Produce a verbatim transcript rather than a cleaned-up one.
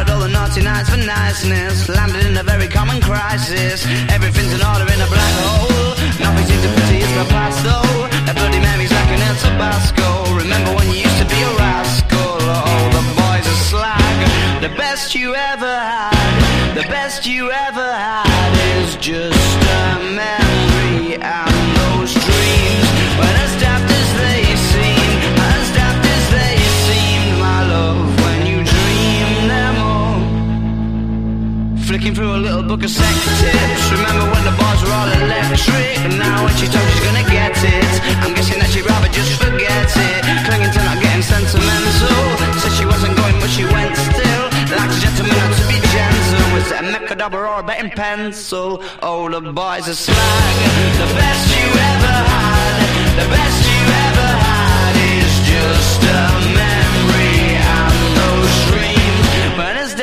out all the naughty nights for niceness. Landed in a very common crisis. Everything's in order in a black hole. Nothing seems to pity is my past though. A Bloody Mary's like an El Tabasco. Remember when you used to be a rascal? Oh, the boys are slag. The best you ever had, the best you ever had is just a memory. And those dreams were as daft as they seem, as daft as they seemed, my love, when you dream them all. Flicking through a little book of sex tips. Remember when the bars were all electric? And now when she told she's gonna get it, I'm guessing that she'd rather just forget it. Clinging to not getting sentimental. Said she wasn't going but she went still. Like a gentleman had to be gentle. Was it a Mechadabra or a betting pencil? Oh, the boys are slag. The best you ever had.